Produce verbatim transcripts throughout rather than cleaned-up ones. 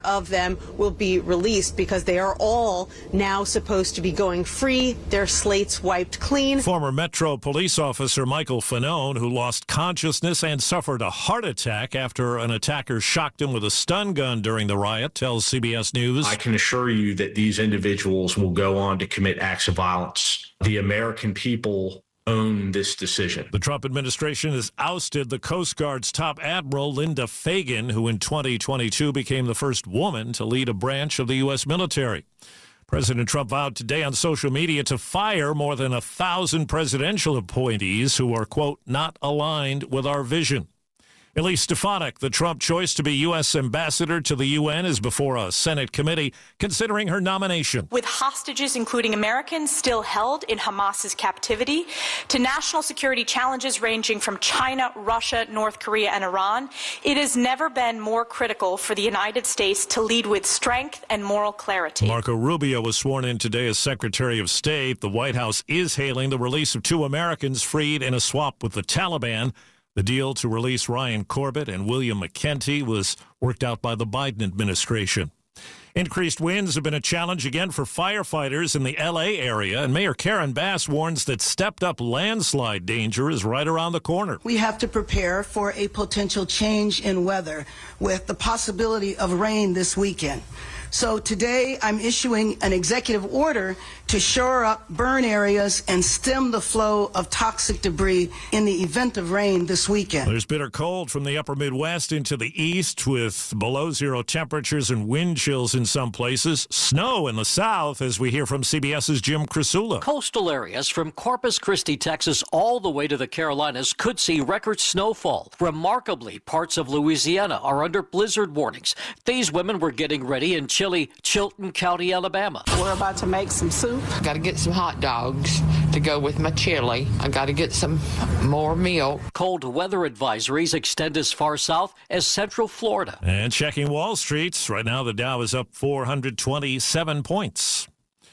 of them will be released because they are all now supposed to be going free, their slates wiped clean. Former Metro police officer Michael Fanone, who lost consciousness and suffered a heart attack after an attacker shocked him with a stun gun during the riot, tells C B S News. I can assure you that these individuals will go on to commit acts of violence. The American people own this decision. The Trump administration has ousted the Coast Guard's top admiral, Linda Fagan, who in twenty twenty-two became the first woman to lead a branch of the U S military. President Trump vowed today on social media to fire more than a thousand presidential appointees who are, quote, not aligned with our vision. Elise Stefanik, the Trump choice to be U S ambassador to the U N, is before a Senate committee considering her nomination. With hostages, including Americans, still held in Hamas's captivity, to national security challenges ranging from China, Russia, North Korea, and Iran, it has never been more critical for the United States to lead with strength and moral clarity. Marco Rubio was sworn in today as Secretary of State. The White House is hailing the release of two Americans freed in a swap with the Taliban. The deal to release Ryan Corbett and William McKenty was worked out by the Biden administration. Increased winds have been a challenge again for firefighters in the L A area, and Mayor Karen Bass warns that stepped-up landslide danger is right around the corner. We have to prepare for a potential change in weather with the possibility of rain this weekend. So today I'm issuing an executive order to shore up burn areas and stem the flow of toxic debris in the event of rain this weekend. There's bitter cold from the upper Midwest into the east with below zero temperatures and wind chills in some places. Snow in the south, as we hear from CBS's Jim Crisula. Coastal areas from Corpus Christi, Texas, all the way to the Carolinas could see record snowfall. Remarkably, parts of Louisiana are under blizzard warnings. These women were getting ready in chilly Chilton County, Alabama. We're about to make some soup. Got to get some hot dogs to go with my chili. I got to get some more milk. Cold weather advisories extend as far south as central Florida. And checking Wall Street, right now the Dow is up four hundred twenty-seven points.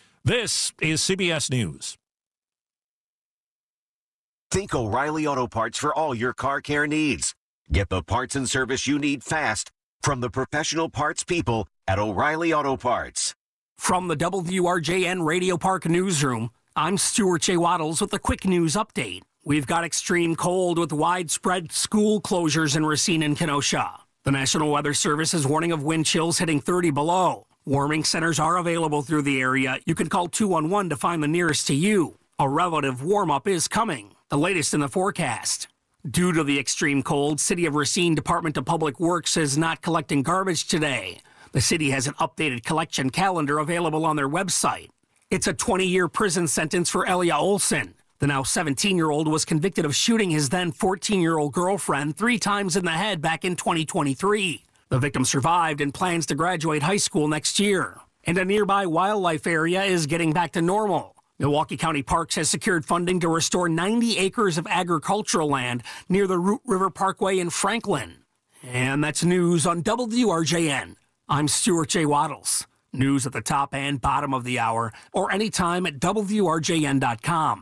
This is C B S News. Think O'Reilly Auto Parts for all your car care needs. Get the parts and service you need fast from the professional parts people at O'Reilly Auto Parts. From the W R J N Radio Park Newsroom, I'm Stuart J. Waddles with a quick news update. We've got extreme cold with widespread school closures in Racine and Kenosha. The National Weather Service is warning of wind chills hitting thirty below. Warming centers are available through the area. You can call two one one to find the nearest to you. A relative warm-up is coming. The latest in the forecast. Due to the extreme cold, City of Racine Department of Public Works is not collecting garbage today. The city has an updated collection calendar available on their website. It's a twenty-year prison sentence for Elia Olson. The now seventeen-year-old was convicted of shooting his then fourteen-year-old girlfriend three times in the head back in twenty twenty-three. The victim survived and plans to graduate high school next year. And a nearby wildlife area is getting back to normal. Milwaukee County Parks has secured funding to restore ninety acres of agricultural land near the Root River Parkway in Franklin. And that's news on W R J N. I'm Stuart J. Waddles. News at the top and bottom of the hour, or anytime at W R J N dot com.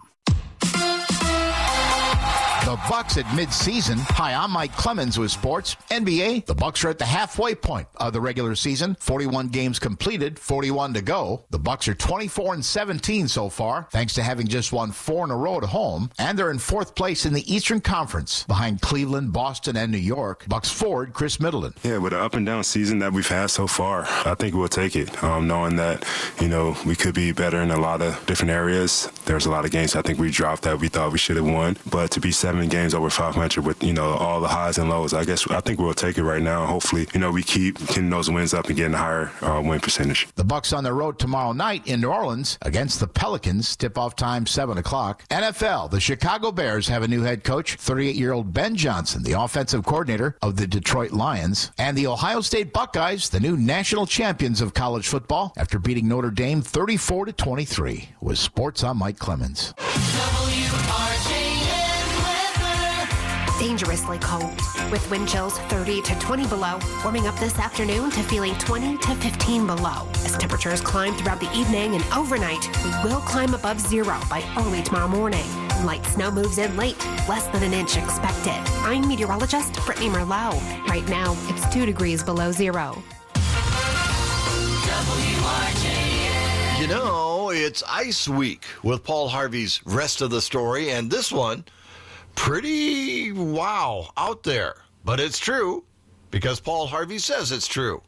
The Bucks at mid-season. Hi, I'm Mike Clemens with sports. N B A, the Bucks are at the halfway point of the regular season. forty-one games completed, forty-one to go. The Bucks are twenty-four and seventeen so far, thanks to having just won four in a row at home. And they're in fourth place in the Eastern Conference, behind Cleveland, Boston, and New York. Bucks forward, Chris Middleton. Yeah, with the up and down season that we've had so far, I think we'll take it, um, knowing that, you know, we could be better in a lot of different areas. There's a lot of games I think we dropped that we thought we should have won. But to be seven games over five hundred with, you know, all the highs and lows, I guess I think we'll take it right now. Hopefully, you know, we keep getting those wins up and getting a higher uh, win percentage. The Bucks on the road tomorrow night in New Orleans against the Pelicans. Tip-off time seven o'clock. N F L, the Chicago Bears have a new head coach, thirty-eight-year-old Ben Johnson, the offensive coordinator of the Detroit Lions. And the Ohio State Buckeyes, the new national champions of college football, after beating Notre Dame thirty-four to twenty-three. With sports, I'm Mike Clemens. W R J N weather. Dangerously cold, with wind chills thirty to twenty below, warming up this afternoon to feeling twenty to fifteen below. As temperatures climb throughout the evening and overnight, we will climb above zero by early tomorrow morning. Light snow moves in late, less than an inch expected. I'm meteorologist Brittany Merlot. Right now, it's two degrees below zero. W R J N. You know, it's Ice Week with Paul Harvey's Rest of the Story, and this one, pretty wow, out there. But it's true, because Paul Harvey says it's true.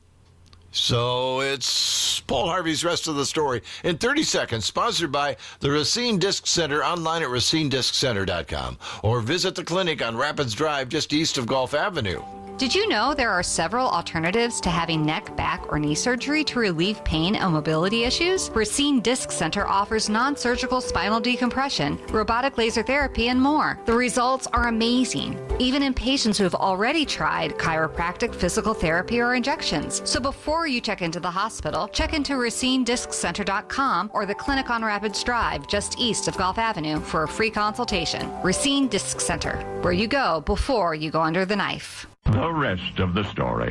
So it's Paul Harvey's Rest of the Story in thirty seconds, sponsored by the Racine Disc Center, online at racine disc center dot com, or visit the clinic on Rapids Drive just east of Gulf Avenue. Did you know there are several alternatives to having neck, back, or knee surgery to relieve pain and mobility issues? Racine Disc Center offers non-surgical spinal decompression, robotic laser therapy, and more. The results are amazing, even in patients who have already tried chiropractic, physical therapy, or injections. So before you check into the hospital, check into racine disc center dot com or the clinic on Rapids Drive just east of Gulf Avenue for a free consultation. Racine Disc Center, where you go before you go under the knife. The rest of the story.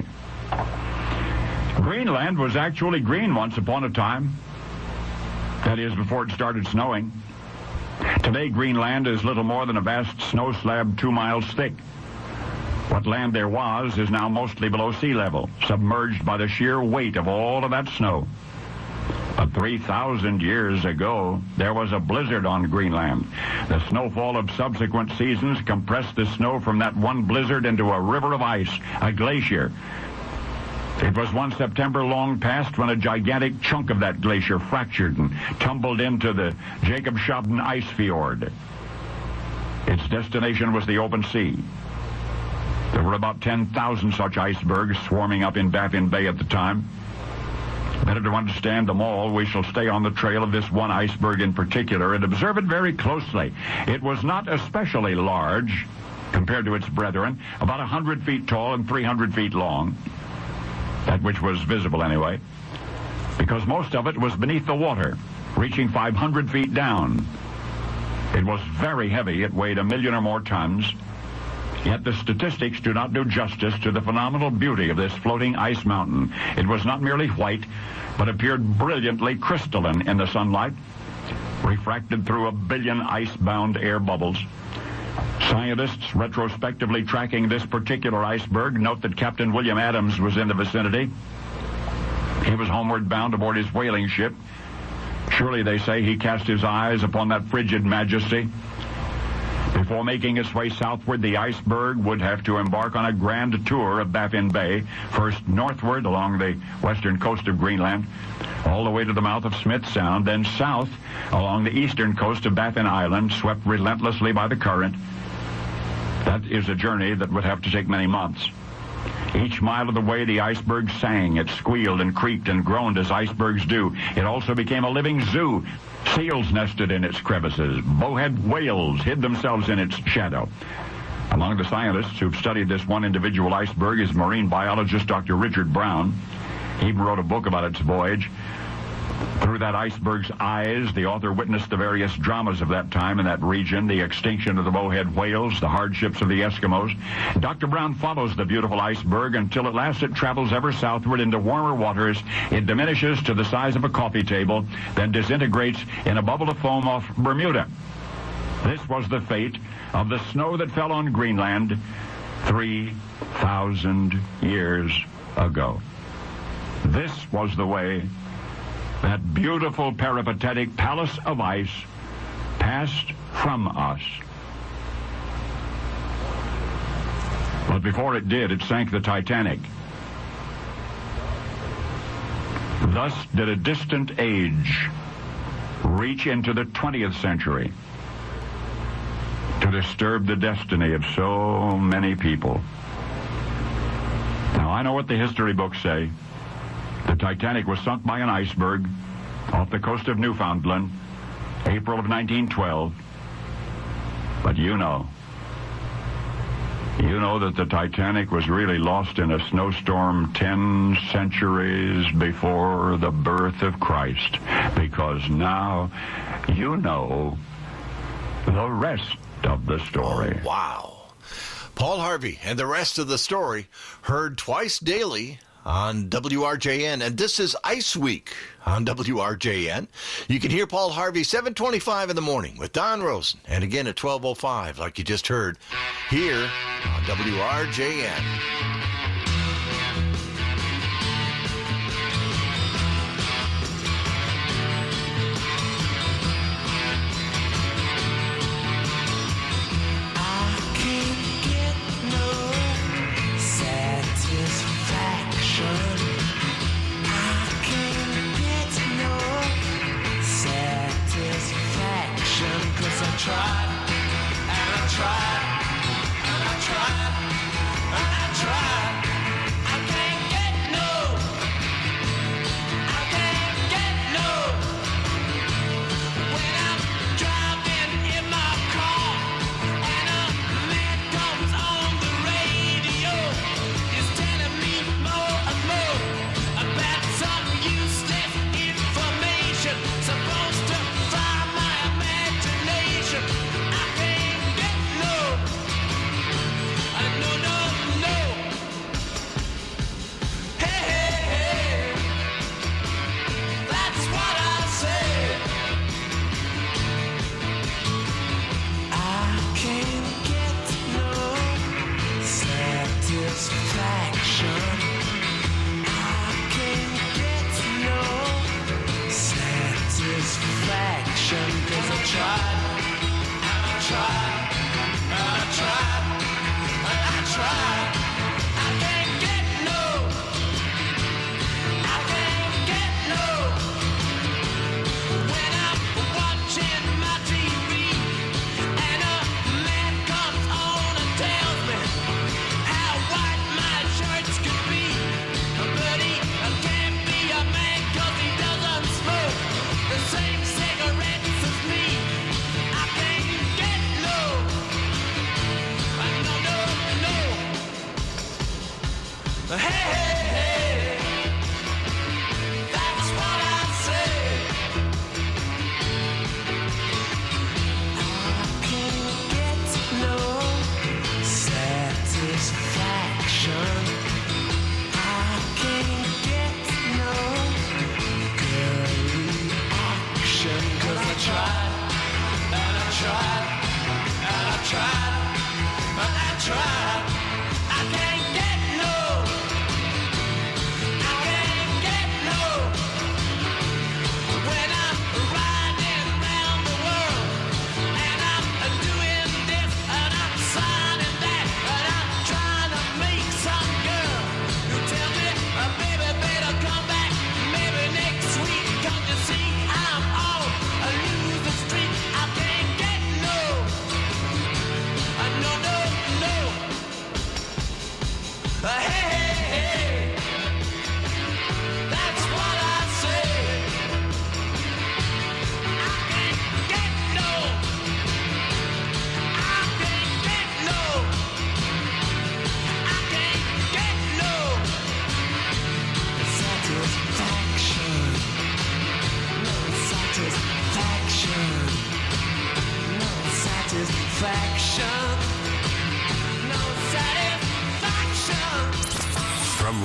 Greenland was actually green once upon a time. That is, before it started snowing. Today, Greenland is little more than a vast snow slab two miles thick. What land there was is now mostly below sea level, submerged by the sheer weight of all of that snow. But three thousand years ago, there was a blizzard on Greenland. The snowfall of subsequent seasons compressed the snow from that one blizzard into a river of ice, a glacier. It was one September long past when a gigantic chunk of that glacier fractured and tumbled into the Jacobshavn ice fjord. Its destination was the open sea. There were about ten thousand such icebergs swarming up in Baffin Bay at the time. Better to understand them all, we shall stay on the trail of this one iceberg in particular and observe it very closely. It was not especially large compared to its brethren, about one hundred feet tall and three hundred feet long, that which was visible anyway, because most of it was beneath the water, reaching five hundred feet down. It was very heavy. It weighed a million or more tons. Yet the statistics do not do justice to the phenomenal beauty of this floating ice mountain. It was not merely white, but appeared brilliantly crystalline in the sunlight, refracted through a billion ice-bound air bubbles. Scientists retrospectively tracking this particular iceberg note that Captain William Adams was in the vicinity. He was homeward bound aboard his whaling ship. Surely, they say, he cast his eyes upon that frigid majesty. Before making its way southward, the iceberg would have to embark on a grand tour of Baffin Bay, first northward along the western coast of Greenland, all the way to the mouth of Smith Sound, then south along the eastern coast of Baffin Island, swept relentlessly by the current. That is a journey that would have to take many months. Each mile of the way, the iceberg sang. It squealed and creaked and groaned as icebergs do. It also became a living zoo. Seals nested in its crevices. Bowhead whales hid themselves in its shadow. Among the scientists who've studied this one individual iceberg is marine biologist Doctor Richard Brown. He wrote a book about its voyage. Through that iceberg's eyes, the author witnessed the various dramas of that time in that region, the extinction of the bowhead whales, the hardships of the Eskimos. Doctor Brown follows the beautiful iceberg until at last it travels ever southward into warmer waters. It diminishes to the size of a coffee table, then disintegrates in a bubble of foam off Bermuda. This was the fate of the snow that fell on Greenland three thousand years ago. This was the way that beautiful peripatetic palace of ice passed from us. But before it did, it sank the Titanic. Thus did a distant age reach into the twentieth century to disturb the destiny of so many people. Now, I know what the history books say. The Titanic was sunk by an iceberg off the coast of Newfoundland, April of nineteen twelve. But you know, you know that the Titanic was really lost in a snowstorm ten centuries before the birth of Christ, because now you know the rest of the story. Oh, wow. Paul Harvey and the rest of the story heard twice daily on W R J N, and this is Ice Week on W R J N. You can hear Paul Harvey seven twenty-five in the morning with Don Rosen, and again at twelve oh five, like you just heard, here on W R J N.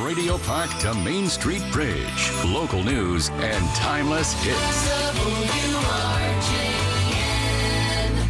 Radio Park to Main Street Bridge. Local news and timeless hits. W R J N.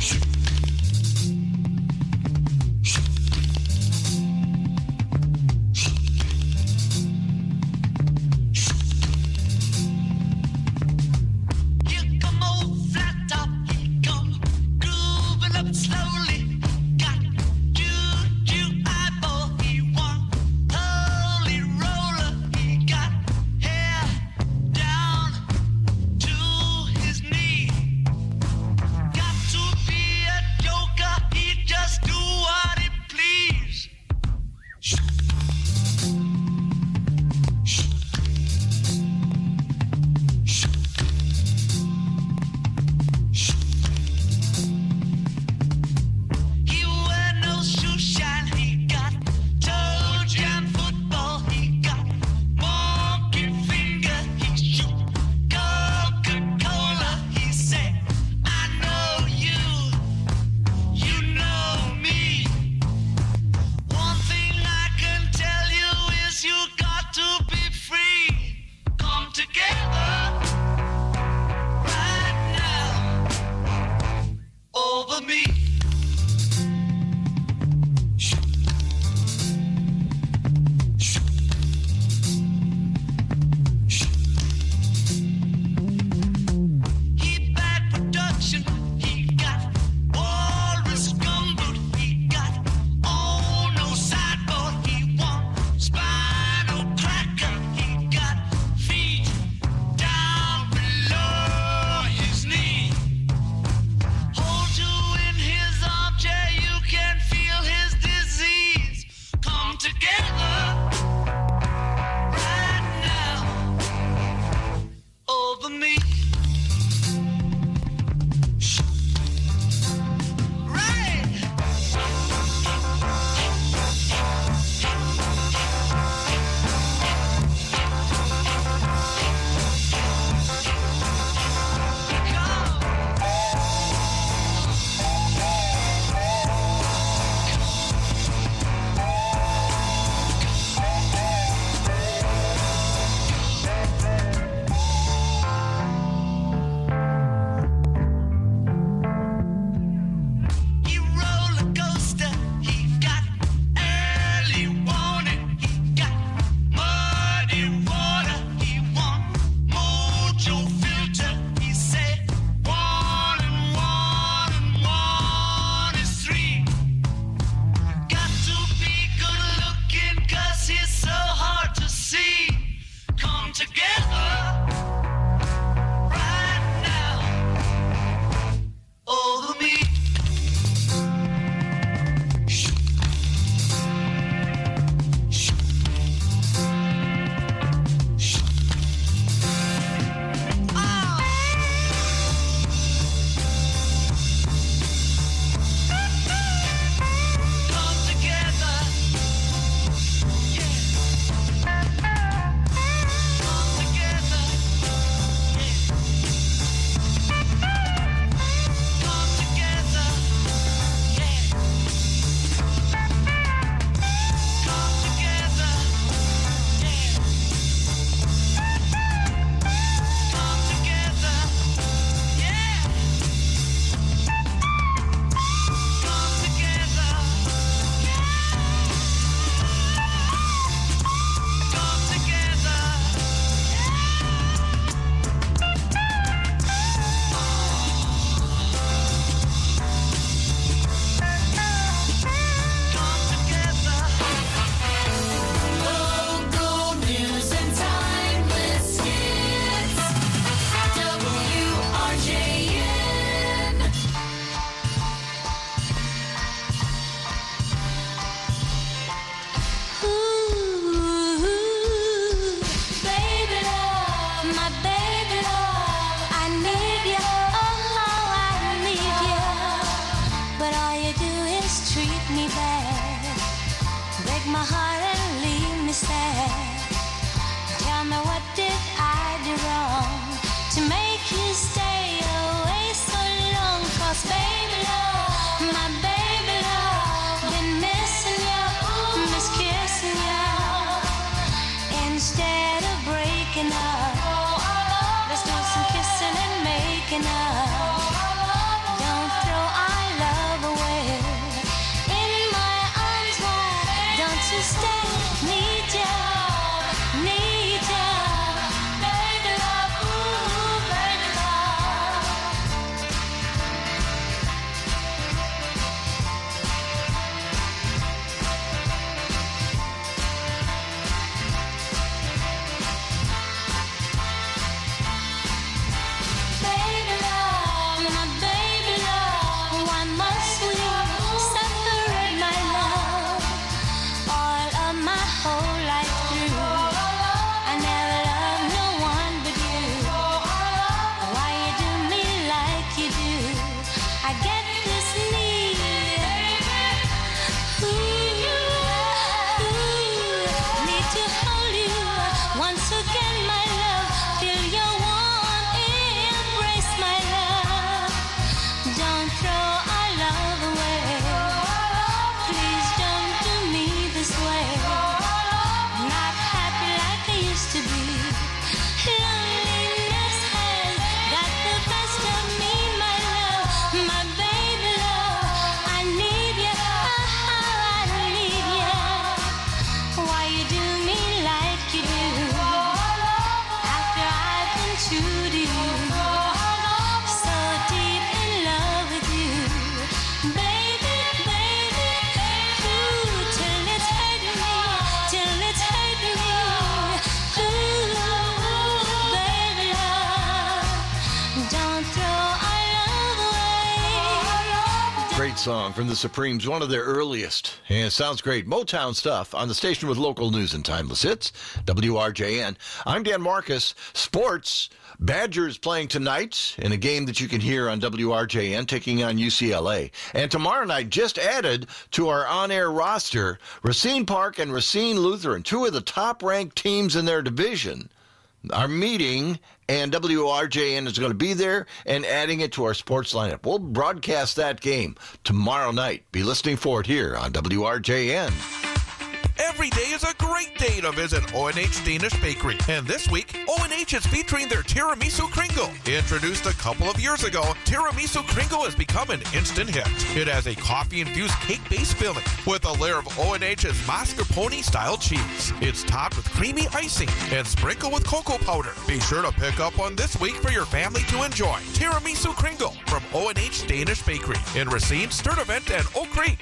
great song from the Supremes, one of their earliest. And it sounds great. Motown stuff on the station with local news and timeless hits. W R J N. I'm Dan Marcus. Sports. Badgers playing tonight in a game that you can hear on W R J N, taking on U C L A. And tomorrow night, just added to our on-air roster, Racine Park and Racine Lutheran, two of the top-ranked teams in their division, are meeting, and W R J N is going to be there and adding it to our sports lineup. We'll broadcast that game tomorrow night. Be listening for it here on W R J N. Every day is a great day to visit O and H Danish Bakery. And this week, O and H is featuring their Tiramisu Kringle. Introduced a couple of years ago, Tiramisu Kringle has become an instant hit. It has a coffee-infused cake-based filling with a layer of O and H's mascarpone-style cheese. It's topped with creamy icing and sprinkled with cocoa powder. Be sure to pick up one this week for your family to enjoy. Tiramisu Kringle from O and H Danish Bakery in Racine, Sturtevant, and Oak Creek.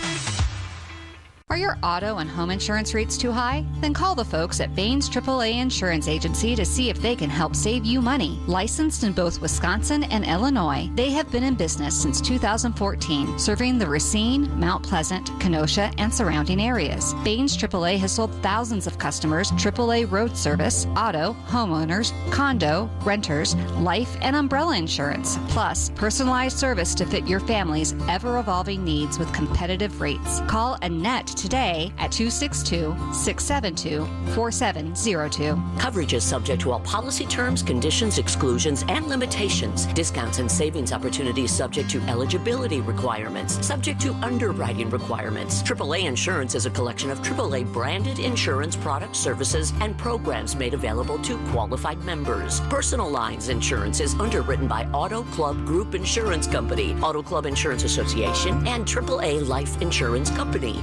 Are your auto and home insurance rates too high? Then call the folks at Baines triple A Insurance Agency to see if they can help save you money. Licensed in both Wisconsin and Illinois, they have been in business since two thousand fourteen, serving the Racine, Mount Pleasant, Kenosha, and surrounding areas. Baines triple A has sold thousands of customers triple A road service, auto, homeowners, condo, renters, life, and umbrella insurance, plus personalized service to fit your family's ever-evolving needs with competitive rates. Call Annette today at two six two, six seven two, four seven zero two. Coverage is subject to all policy terms, conditions, exclusions, and limitations. Discounts and savings opportunities subject to eligibility requirements, subject to underwriting requirements. triple A Insurance is a collection of triple A branded insurance products, services, and programs made available to qualified members. Personal Lines Insurance is underwritten by Auto Club Group Insurance Company, Auto Club Insurance Association, and triple A Life Insurance Company.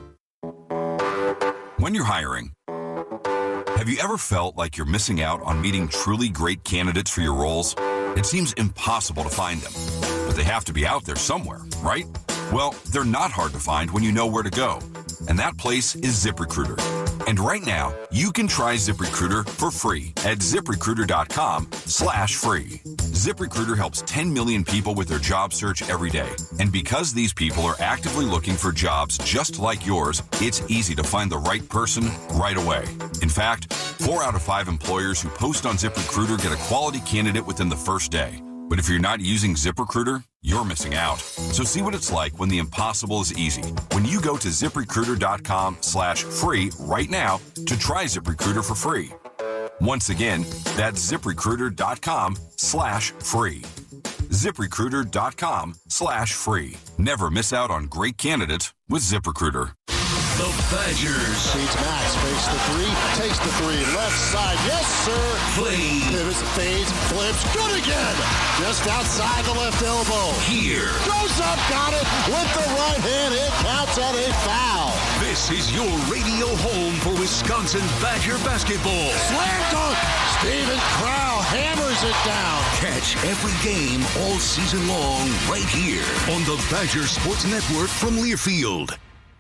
When you're hiring, have you ever felt like you're missing out on meeting truly great candidates for your roles? It seems impossible to find them, but they have to be out there somewhere, right? Well, they're not hard to find when you know where to go, and that place is ZipRecruiter. And right now, you can try ZipRecruiter for free at ZipRecruiter.com slash free. ZipRecruiter helps ten million people with their job search every day. And because these people are actively looking for jobs just like yours, it's easy to find the right person right away. In fact, four out of five employers who post on ZipRecruiter get a quality candidate within the first day. But if you're not using ZipRecruiter, you're missing out. So see what it's like when the impossible is easy. When you go to ZipRecruiter.com slash free right now to try ZipRecruiter for free. Once again, that's ZipRecruiter.com slash free. ZipRecruiter.com slash free. Never miss out on great candidates with ZipRecruiter. The Badgers. Seeds Max, fakes the three, takes the three, left side, yes sir. Play. Pivots, fades, flips, good again. Just outside the left elbow. Here. Goes up, got it with the right hand. It counts at a foul. This is your radio home for Wisconsin Badger basketball. Slam dunk. Steven Crowl hammers it down. Catch every game all season long right here on the Badger Sports Network from Learfield.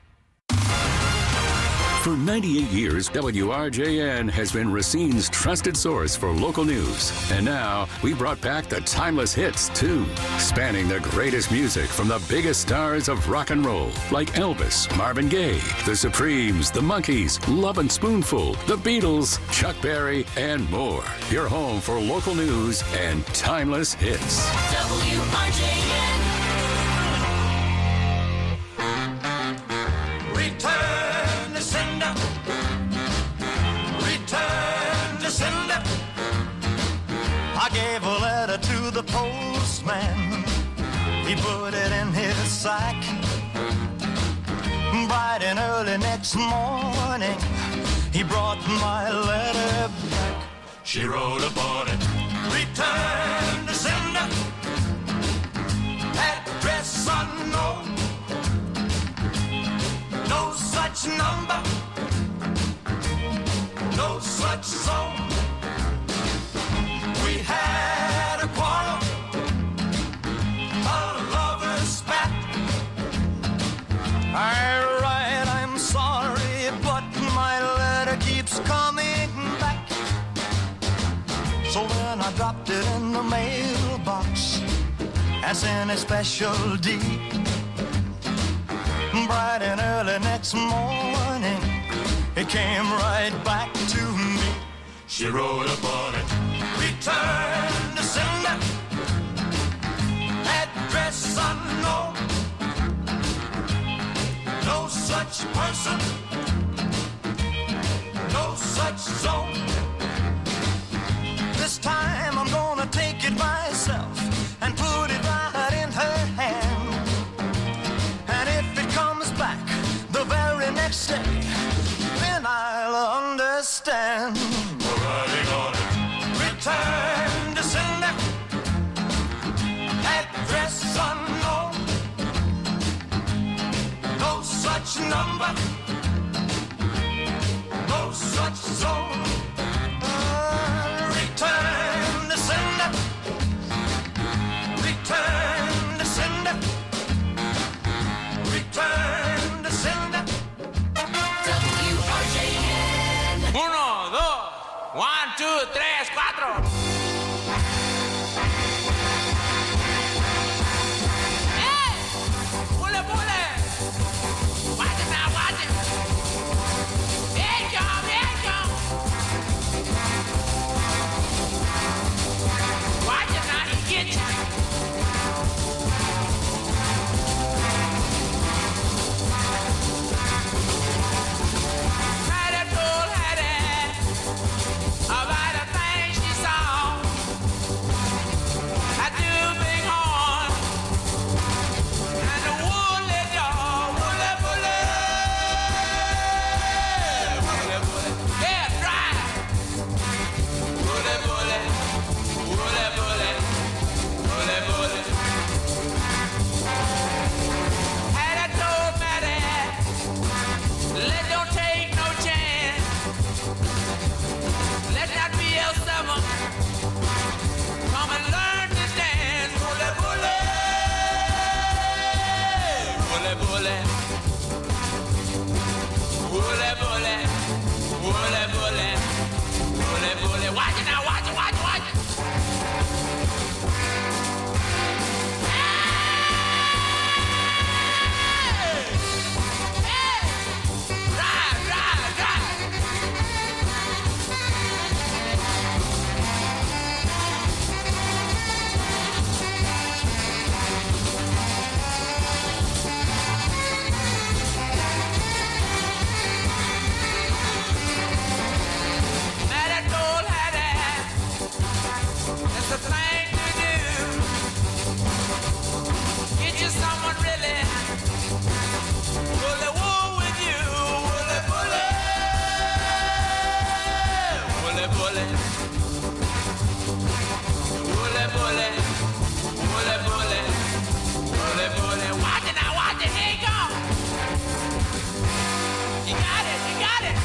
For ninety-eight years, W R J N has been Racine's trusted source for local news. And now, we brought back the timeless hits, too, spanning the greatest music from the biggest stars of rock and roll, like Elvis, Marvin Gaye, The Supremes, The Monkees, Love and Spoonful, The Beatles, Chuck Berry, and more. Your home for local news and timeless hits. W R J N. Return to sender. Return to sender. I gave a letter to the postman. He put it in his sack. Bright and early next morning, he brought my letter back. She wrote upon it, return to sender. Address unknown. No such number, no such zone. We had a quarrel, a lover's spat. I write, I'm sorry, but my letter keeps coming back. So then I dropped it in the mailbox, as in a special deed. bright and early next morning, it came right back to me. She wrote upon it, return to sender, address unknown, no such person, no such zone. This time I'm gonna take it myself and put it right in her hand. And if it comes back the very next day, then I'll understand. We're writing on it. Return to sender, address unknown, no such number, no such zone. Uh, return to sender, return to sender, return to sender. W R J N. Uno, dos, one, two, tres, cuatro. Hey! Pule, pule! Watch it now, watch it! There you go, there you go! Watch it now, he gets you! Hattie told Hattie about the things she saw. I do big horn and the woolly dog, woolly, woolly, woolly, woolly, yeah, dry. Woolly, woolly, woolly, woolly, woolly, woolly. Hattie told Mattie, let don't take no chance. Let that be L seven. Come and learn to dance. Bully, bully. Bully, bully. Bully, bully. Bully, bully. Bully, bully. Watch it now. Watch it, watch it, watch it. Hey! Hey! Ride, ride, ride. Mattie told Hattie, it's the thing to do. Get you someone really bully wool with you. Bully, bully. Bully, bully. Bully, bully. Bully, bully. Bully, bully. Watch it now, watch it. Here you go. You got it, you got it.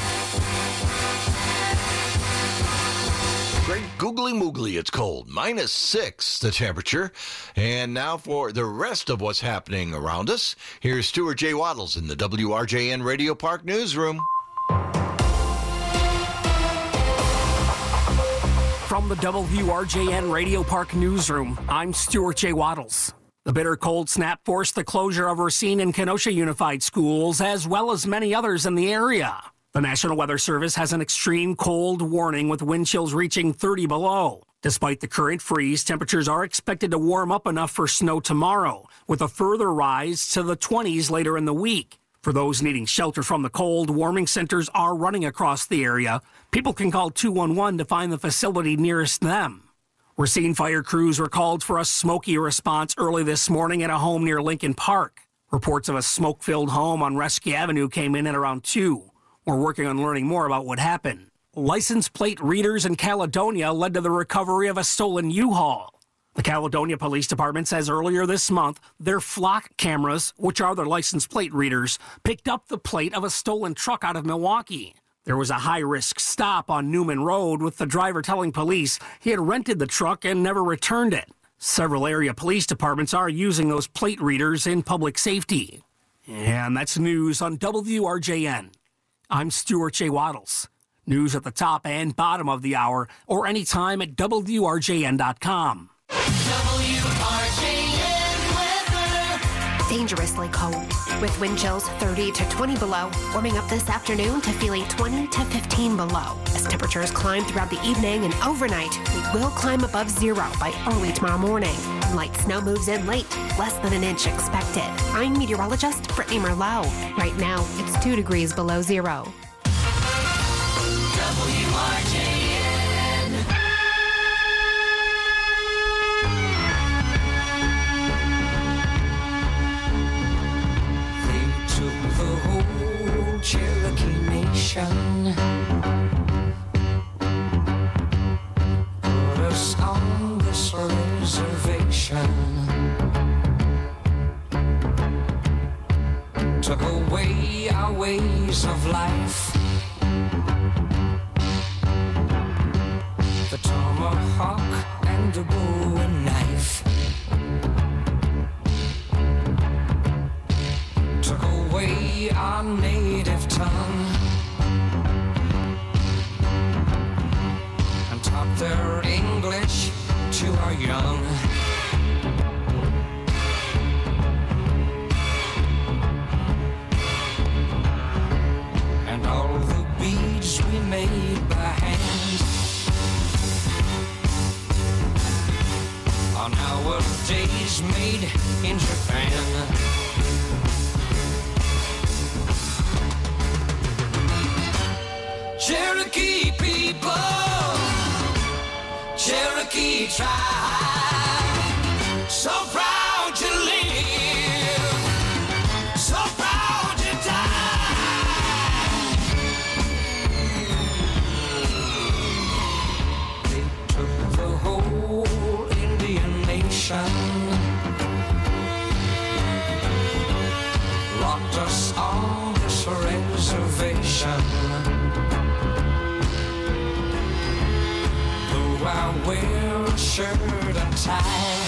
Great googly moogly, it's cold. Minus six, the temperature. And now for the rest of what's happening around us, here's Stuart J. Waddles in the W R J N Radio Park Newsroom. From the W R J N Radio Park Newsroom, I'm Stuart J. Waddles. The bitter cold snap forced the closure of Racine and Kenosha Unified Schools, as well as many others in the area. The National Weather Service has an extreme cold warning with wind chills reaching thirty below. Despite the current freeze, temperatures are expected to warm up enough for snow tomorrow, with a further rise to the twenties later in the week. For those needing shelter from the cold, warming centers are running across the area. People can call two one one to find the facility nearest them. Racine fire crews were called for a smoky response early this morning at a home near Lincoln Park. Reports of a smoke-filled home on Rescue Avenue came in at around two. We're working on learning more about what happened. License plate readers in Caledonia led to the recovery of a stolen U-Haul. The Caledonia Police Department says earlier this month, their flock cameras, which are their license plate readers, picked up the plate of a stolen truck out of Milwaukee. There was a high-risk stop on Newman Road with the driver telling police he had rented the truck and never returned it. Several area police departments are using those plate readers in public safety. And that's news on W R J N. I'm Stuart J. Waddles. News at the top and bottom of the hour, or anytime at W R J N dot com. W R J N weather. Dangerously cold, with wind chills thirty to twenty below, warming up this afternoon to feeling twenty to fifteen below. As temperatures climb throughout the evening and overnight, we will climb above zero by early tomorrow morning. Light snow moves in late, less than an inch expected. I'm meteorologist Brittany Merlot. Right now, it's two degrees below zero. W R J N. They took the whole Cherokee Nation, put us on this reservation, took away our ways of life. The tomahawk and the bow and knife took away our native tongue and taught their English to our young. And all the beads we made by hand are nowadays made in Japan. Cherokee people, Cherokee tribe, so proud to live, so proud to die. They took the whole Indian nation, locked us on this reservation. Though I wear a shirt and tie,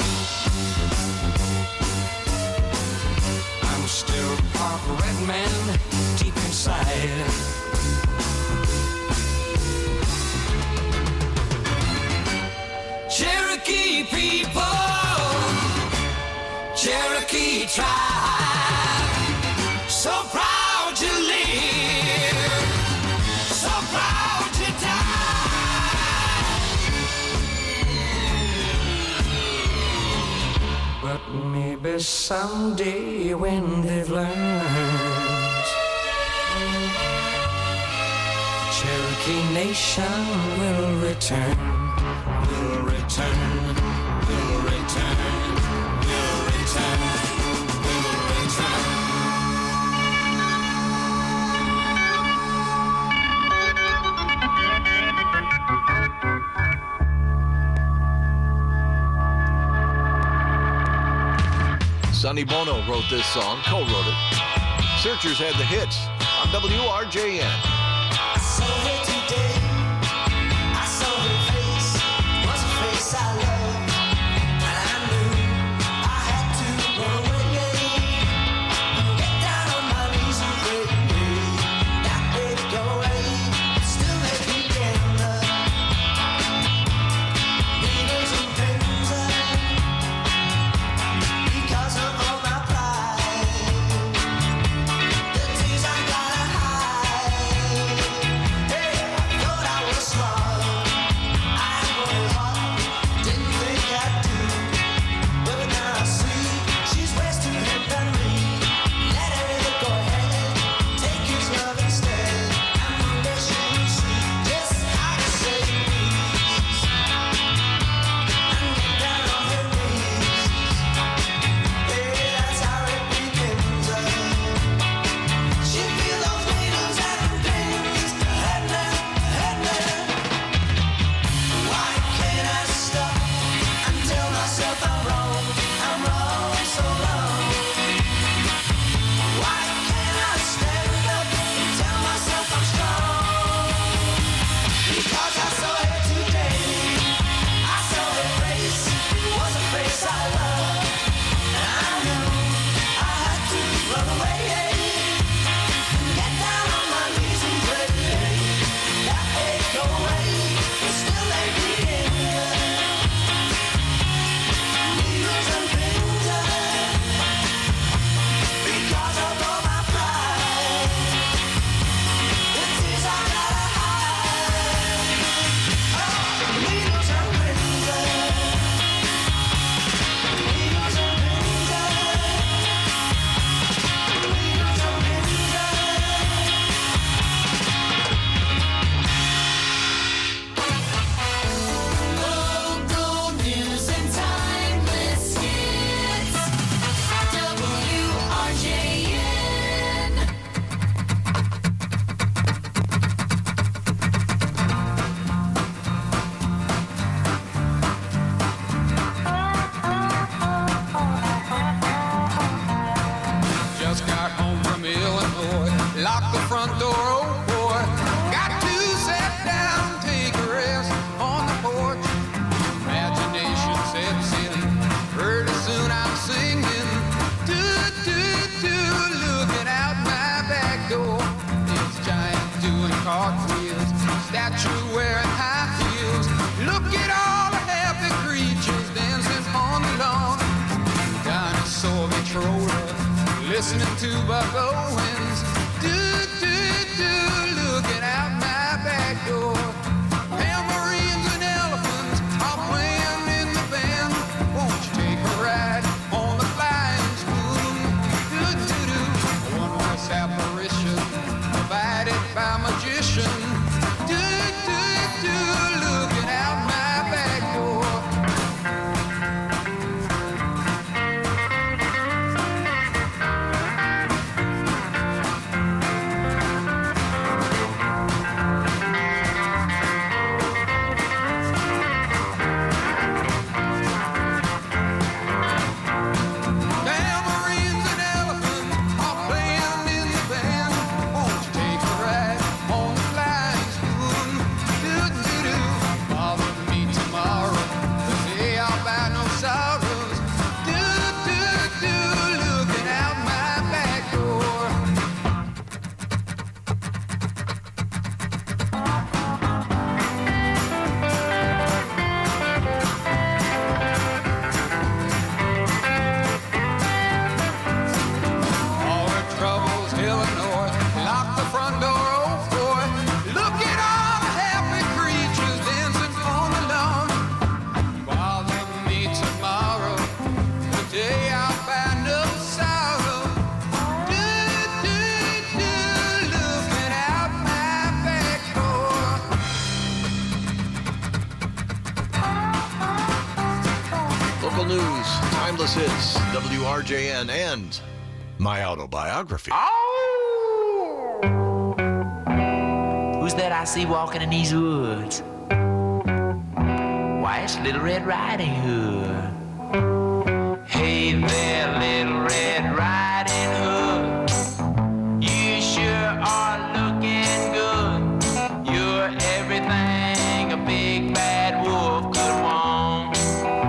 I'm still part red man deep inside. Cherokee people, Cherokee tribe, so proud to live, so proud to die. But maybe someday when they've learned, the Cherokee nation will return. Will return, will return, will return, will return. Sonny Bono wrote this song, co-wrote it. Searchers had the hits on W R J N. I saw her today. I saw her face. Was a face I loved. And I knew I had to run away. Get down on my knees and pray. That baby go away. Still make me tender. Needles and pins. Because of all my pride. The tears I gotta hide. lock the front door, oh boy. Got to sit down, take a rest on the porch. Imagination said silly, pretty soon I'm singing. Do, do, do, looking out my back door. This giant doing cartwheels, statue wearing high heels. Look at all the happy creatures dancing on the lawn. Dinosaur controller, listening to Buck Owens. Do, do, do, looking out my back door. Tambourines and elephants are playing in the band. Won't you take a ride on the flying spoon? Do, do, do, a wondrous apparition provided by magician. Do, do, do, looking out my back door. Tambourines and elephants are playing in the band. Won't you take a ride on the flying spoon? Do, do, do. Bother me tomorrow, the day I'll buy no sorrows. Do, do, do, looking out my back door. All the troubles heading north, lock the front door, oh boy. Look at all the happy creatures dancing on the lawn. Bother me tomorrow, the day I'll find no sorrow. Do, do, do, looking out my back door. Local news, timeless hits, W R J N, and my autobiography. Who's that I see walking in these woods? Why, it's Little Red Riding Hood. Hey there, Little Red Riding Hood. You sure are looking good. You're everything a big bad wolf could want.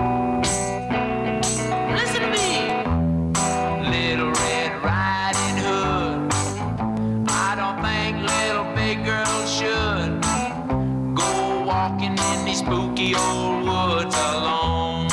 Listen to me, Little Red Riding Hood. I don't think little big girls should go walking in these spooky old woods alone.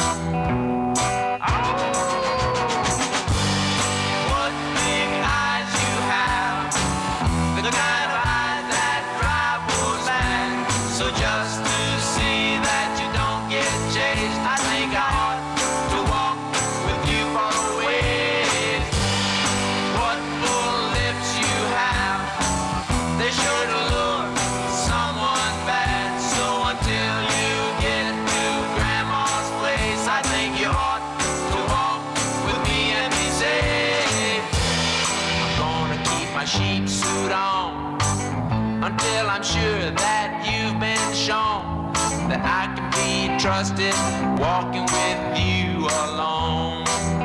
What big eyes you have, the kind of eyes that drive wolves mad. So just to see that you don't get chased, I think I ought to walk with you for a ways. What full lips you have, they sure to lure someone bad. So until you get to Grandma's place, I think you ought to walk with me and be safe. I'm gonna keep my sheep suit on until I'm sure that you've been shown that I can be trusted walking with you alone.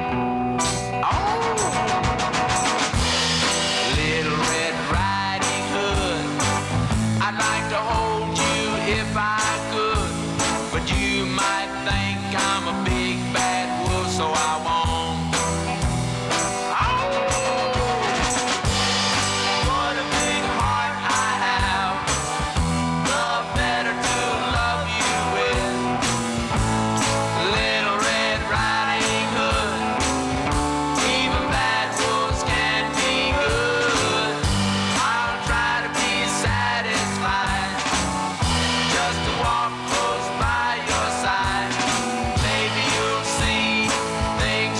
Little Red Riding Hood, I'd like to hold you if I could, but you might think I'm a big bad wolf, so I won't. What a big heart I have, the better to love you with. Little Red Riding Hood, even bad wolves can be good. I'll try to be satisfied just to walk close by your side. Maybe you'll see things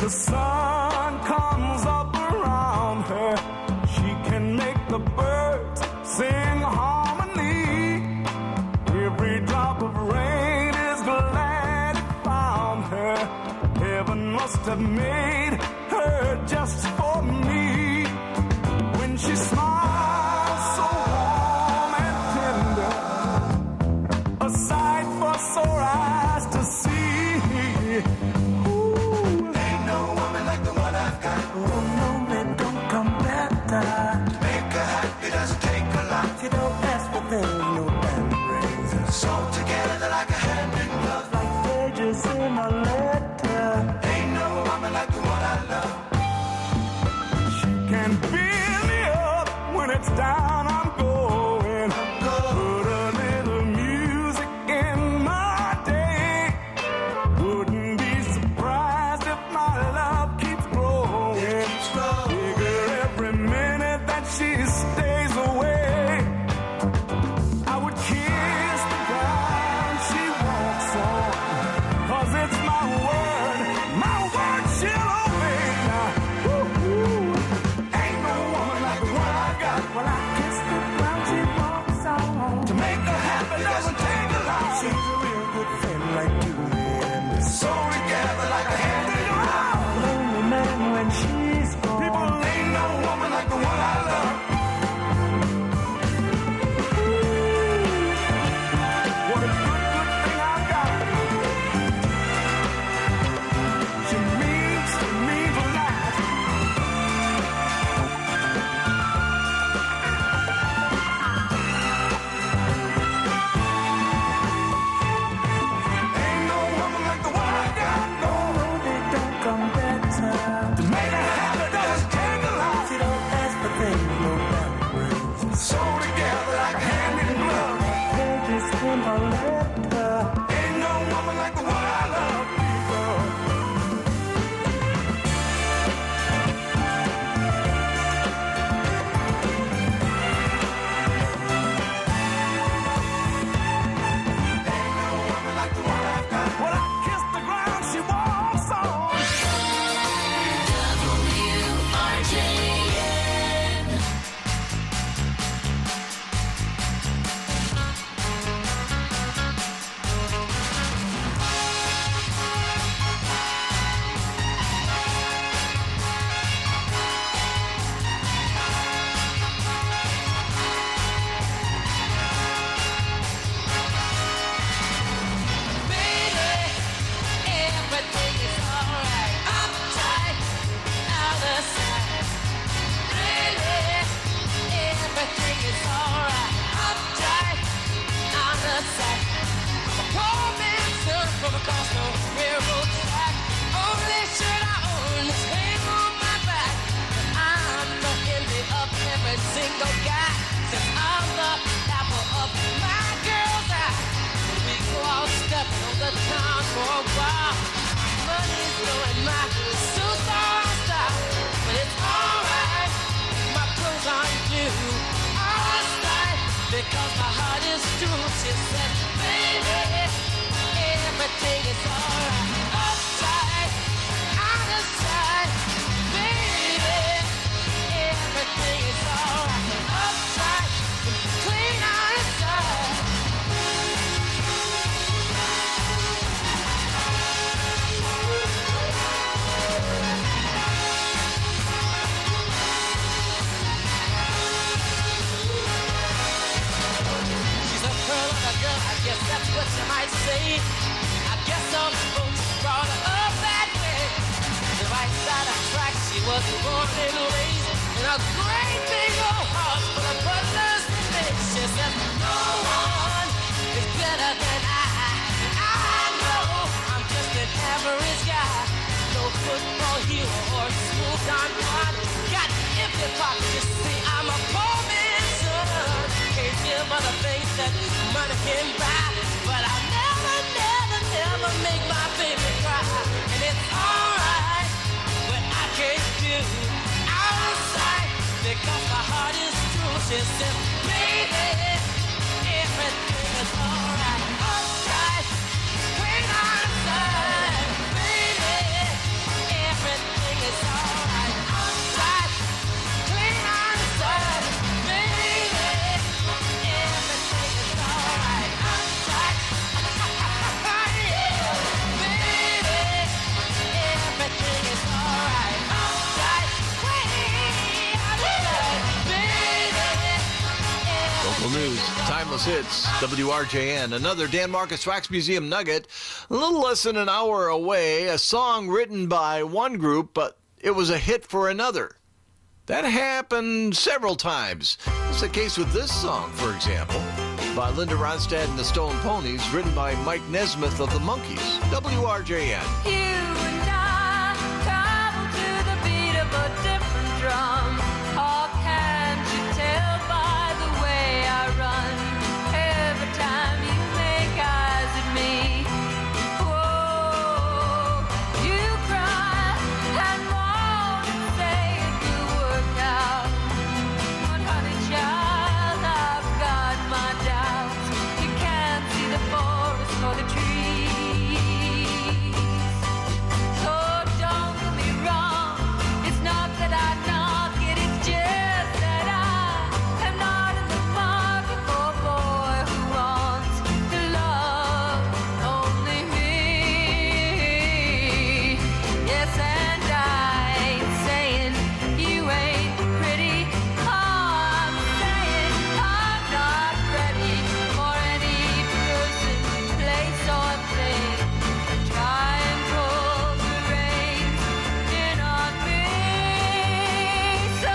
the sun comes up around her, she can make the birds sing harmony. Every drop of rain is glad it found her. Heaven must have made her just for me. When she smiles so warm and tender, a sight for sore eyes to see. Ooh, ain't no woman like the one I've got. Oh no, it don't come better. To make her happy doesn't take a lot. You don't ask for things, no damn razor. Sew together like a hand in glove, like pages in a letter. Ain't no woman like the one I love. She can build me up when it's down. I'm going. Put a little music in my day. Wouldn't be surprised if my love keeps growing. Bigger every minute that she stays away. I would kiss the ground she walks on, 'cause it's my word, my word she'll obey. Now, woo-hoo. Ain't no woman like the one I got. When I kiss the ground she walks on, to make her happy doesn't take a lot. She's a real good friend like you and me. So together like a hand in glove. Lonely man when she's gone. People, ain't no woman like the one I love. What a good, good thing I've got. She means to me a lot. Ain't no woman like the one I got. No, no, they don't come better. To make her happy doesn't take a lot. She don't ask for things, no damn praise. Sew together like a hand in glove. Pages in a letter. Ain't no woman like the one I love, people. Ain't no woman like the one I've got. When I kiss the ground, she walks on. W R J N. Everything is alright. Uptight, out of sight. Really, everything is alright. Uptight, out of sight. I'm a poor man, son from across the railroad track. Only shirt I own is hang on my back. But I'm the envy of every single guy. Since I'm the apple of my girl's eye. We go out stepping on the town for a while. Money's blowing my suits on style, but it's alright. My clothes aren't new, alright, because my heart is true. She said, baby, everything is alright. Upside, out of sight, baby, everything is alright. Upside, clean out of sight. She's a pearl of a girl, I guess that's what you might say. I guess some folks brought her up that way. The right side of track, she was born and raised in a great big old house full of butlers and maids. She says, no one is better than I. And I know I'm just an average guy. No football hero or smooth Don Juan. Got empty pockets, you see, I'm a poor man's son. Can't give other things that money can buy. But I'll never, never, never make my baby cry. And it's alright when I can't do out of sight, because my heart is true. She said, baby, everything is alright. Uptight, clean out of sight, baby, everything. Timeless Hits, W R J N. Another Dan Marcus Wax Museum nugget. A little less than an hour away, a song written by one group, but it was a hit for another. That happened several times. It's the case with this song, for example, by Linda Ronstadt and the Stone Ponies, written by Mike Nesmith of the Monkees. W R J N. You and I travel to the beat of a different drum. How can't you tell by the way I run? Every time you make eyes at me, whoa, you cry and moan and say it will work out. But honey child, I've got my doubts. You can't see the forest for the trees. So don't get me wrong, it's not that I knock it, it's just that I am not in the market for a boy who wants to love only me. Yes, and I ain't saying you ain't pretty. Oh, I'm saying I'm not ready for any person, place, or thing. Try and pull the reins in on me. So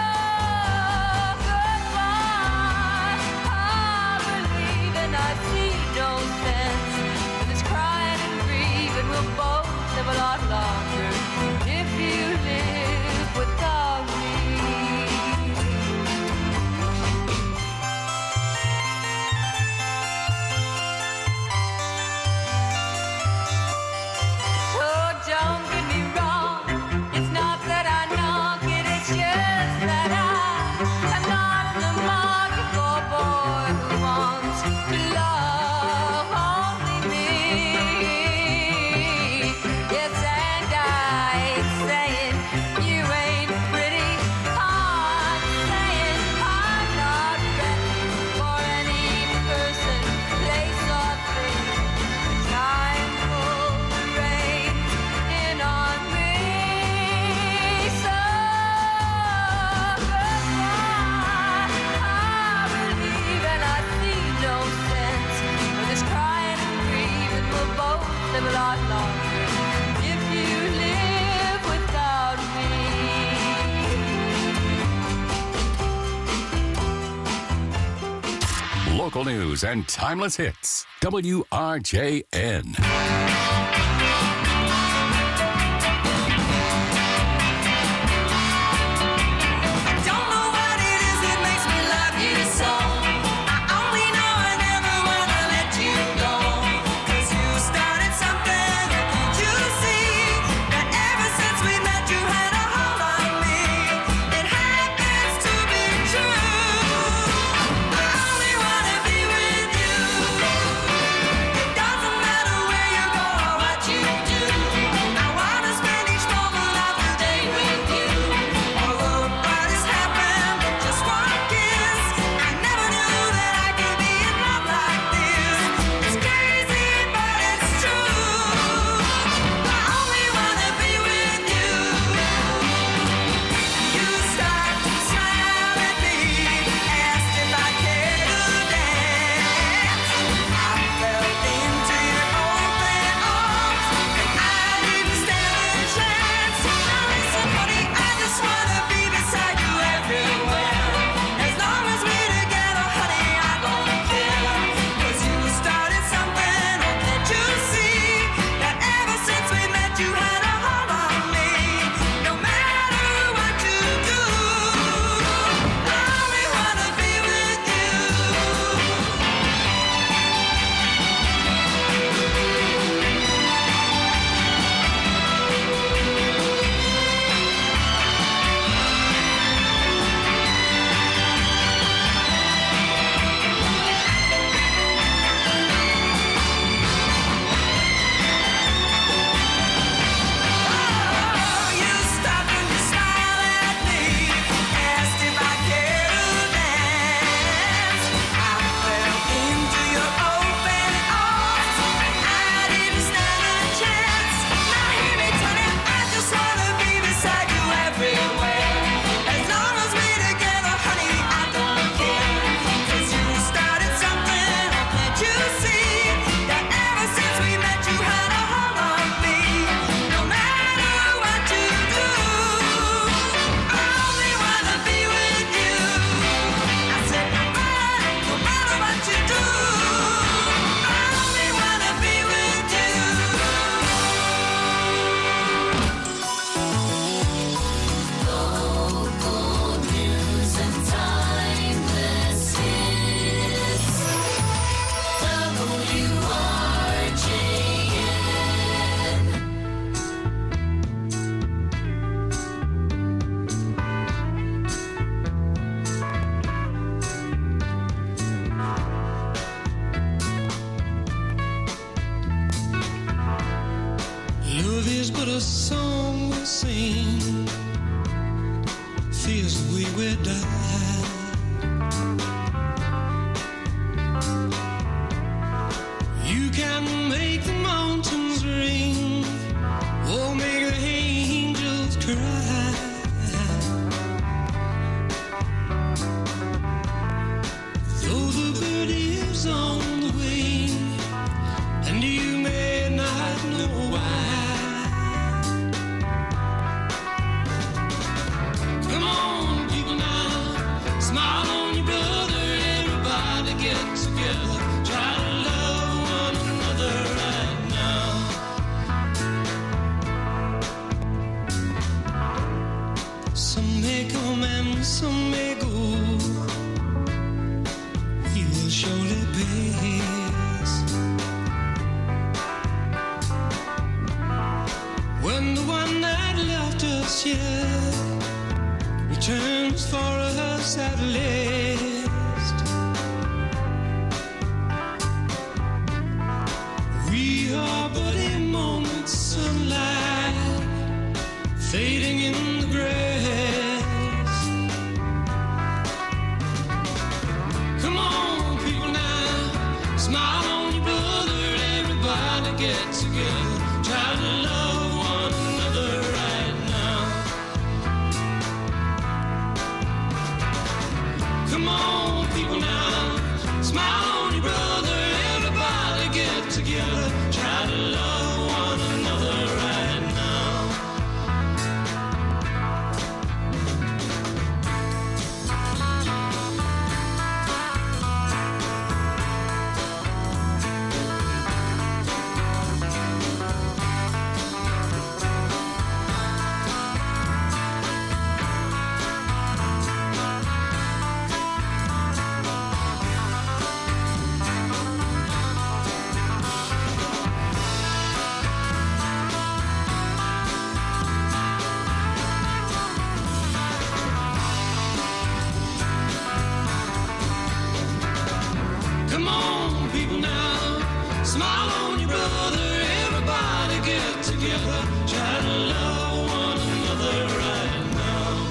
goodbye. I believe and I see no sense in this crying and grieving. We'll both live a lot longer if you live without me. So don't get me wrong, it's not that I knock it, it's just that I am not in the market for a boy who wants to love only me. Yes, and I ain't saying you ain't pretty. I'm saying I'm not ready for any person, place, or thing. Try and pull the reins in on me. So goodbye. I believe and I see no sense in this crying and grieving. We'll both live a lot longer if you live without me. Local news and timeless hits. W R J N. Don't know what it is that makes me love you so. I only know I never wanna let you go. 'Cause you started something, can't you see? That ever since we met you had a hold on me. It happens to be true. I only wanna be with you. It doesn't matter where you're Some may come and some may go. He will surely pay his. When the one that left us here returns for us at last, we are but a moment's sunlight fading in the grass. Come on, people now, smile on your brother. Everybody get together, try to love one another right now. Come on, people now, smile on your brother. Everybody get together, try to love one another right now. Come on, people now, smile on your brother. Everybody get together, try to love one another right now.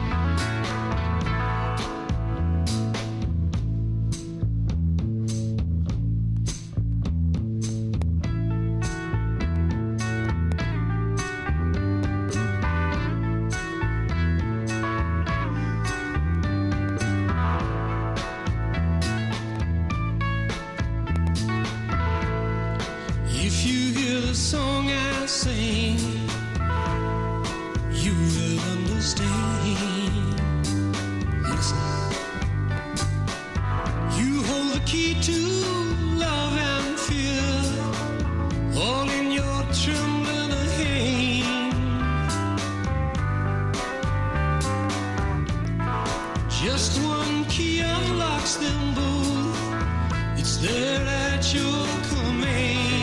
If you hear the song I sing, you will understand. Listen. You hold the key to love and fear, all in your trembling hand. Just one key unlocks them both. It's there at your command.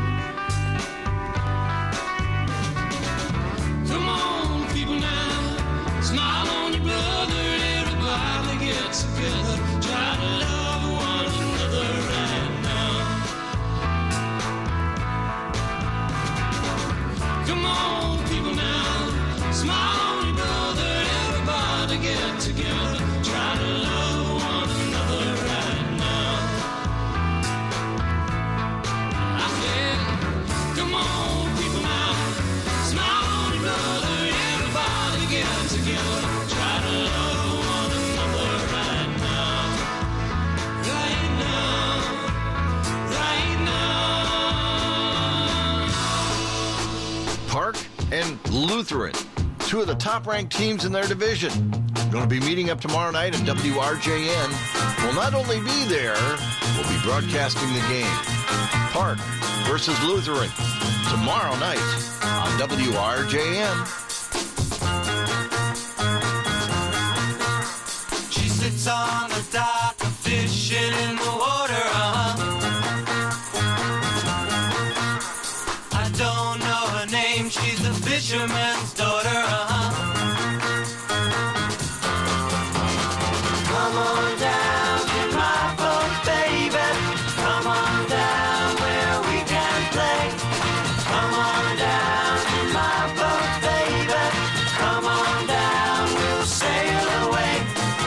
Come on, people now, smile on your brother. Everybody get together, try to love one another right now. Come on, people now, smile on your brother. Everybody get together, try to love one another right now. I said, come on, people now, smile on your brother. Everybody get together, try to love one another right now. Right now, right now. Park and Lutheran, two of the top-ranked teams in their division, going to be meeting up tomorrow night at W R J N. Will not only be there, we'll be broadcasting the game. Park versus Lutheran tomorrow night on W R J N. She sits on the dock, fishing in the water, uh-huh. I don't know her name, she's the fisherman's daughter, uh-huh. Come on down to my boat, baby. Come on down where we can play. Come on down to my boat, baby. Come on down, we'll sail away.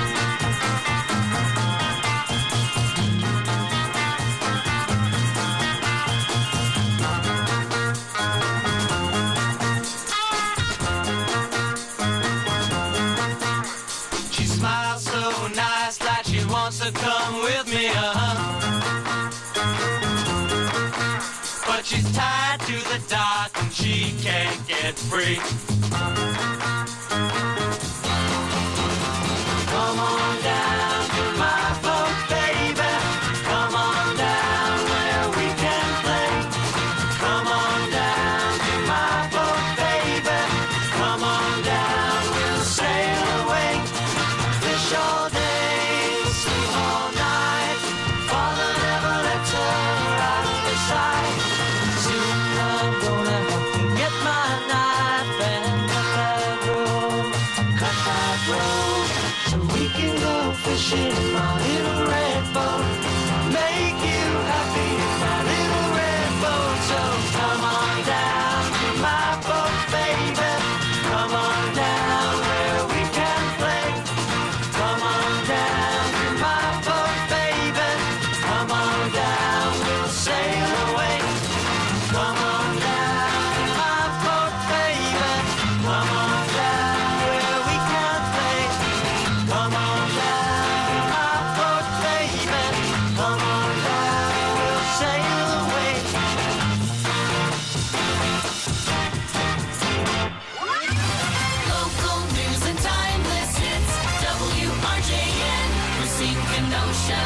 She smiles so nice like she wants to come with me, uh-huh. But she's tied to the dock and she can't get free. Come on down to my boat, baby. Come on down where we can play. Come on down to my boat, baby. Come on down, we'll sail fishing in my little red boat. Make you happy in my little red boat. So come on down to my boat, baby. Come on down where we can play. Come on down to my boat, baby. Come on down, we'll sail away. Come on down to my boat, baby. Come on down where we can play. Come on down to my boat, baby. Come on down, we'll sail away. Local news and timeless hits. W R J N, Racine, Kenosha.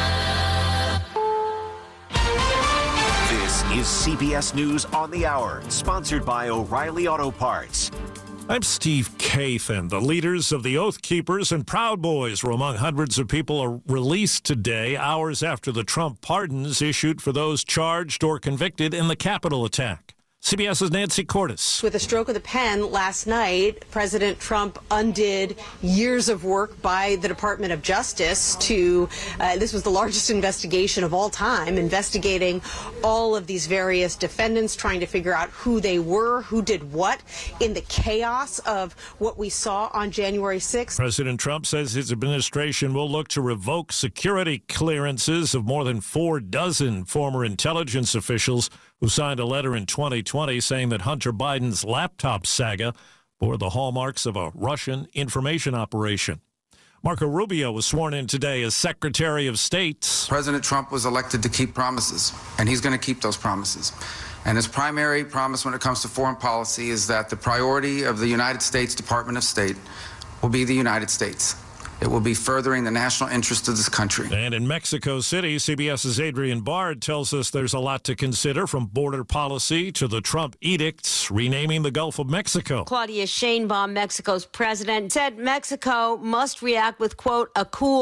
This is C B S News on the Hour, sponsored by O'Reilly Auto Parts. I'm Steve Kathan. The leaders of the Oath Keepers and Proud Boys were among hundreds of people released today, hours after the Trump pardons issued for those charged or convicted in the Capitol attack. CBS's Nancy Cordes. With a stroke of the pen last night, President Trump undid years of work by the Department of Justice to, uh, this was the largest investigation of all time, investigating all of these various defendants, trying to figure out who they were, who did what, in the chaos of what we saw on January sixth. President Trump says his administration will look to revoke security clearances of more than four dozen former intelligence officials who signed a letter in twenty twenty saying that Hunter Biden's laptop saga bore the hallmarks of a Russian information operation. Marco Rubio was sworn in today as Secretary of State. President Trump was elected to keep promises, and he's going to keep those promises. And his primary promise when it comes to foreign policy is that the priority of the United States Department of State will be the United States. It will be furthering the national interest of this country. And in Mexico City, CBS's Adrian Bard tells us there's a lot to consider, from border policy to the Trump edicts renaming the Gulf of Mexico. Claudia Sheinbaum, Mexico's president, said Mexico must react with, quote, a cool